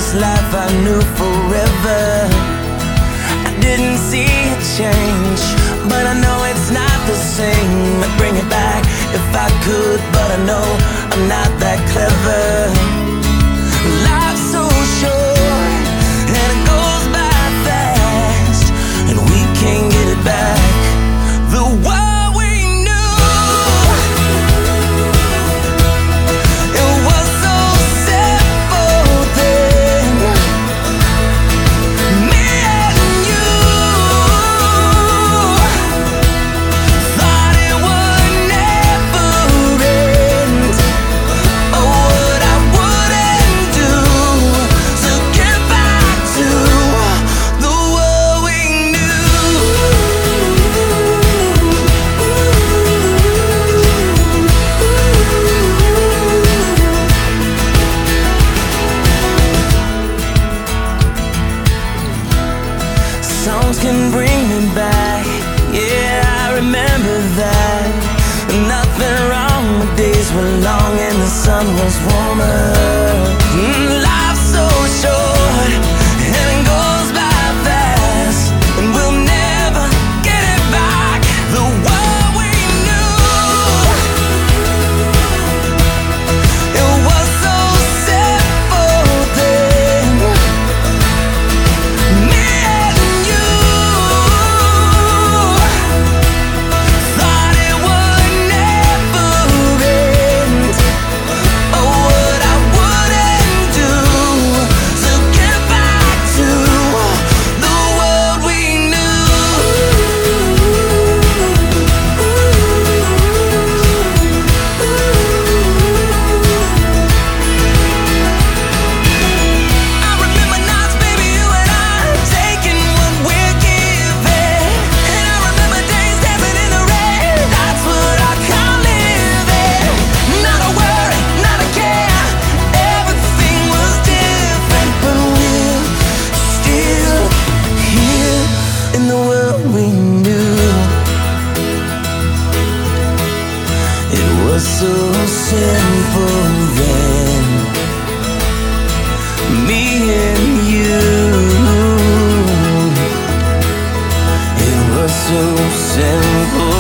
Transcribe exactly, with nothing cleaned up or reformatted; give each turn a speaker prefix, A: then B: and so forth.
A: this life I knew forever. I didn't see it change, but I know it's not the same. I'd bring it back if I could, but I know I'm not that clever. Life's so short and it goes by fast, and we can't get it back. The world we knew, it was so simple then. Me and you thought it would never end. Oh, what I wouldn't do to get back to the world we knew. Songs can bring me back, yeah, I remember that. Nothing wrong, my days were long and the sun was warmer. Mm, life's so short and it goes by fast, and we'll never get it back. The world we knew, it was so simple then. Me and you thought it would never end. Oh, what I wouldn't do to get back to the world we knew. I remember nights, baby, you and I taking what we're given, and I remember days dancing in the rain. That's what I call living. Not a worry, not a care. Everything was different, but we're still here in the world we knew. It was so simple then. Me and you. It was so simple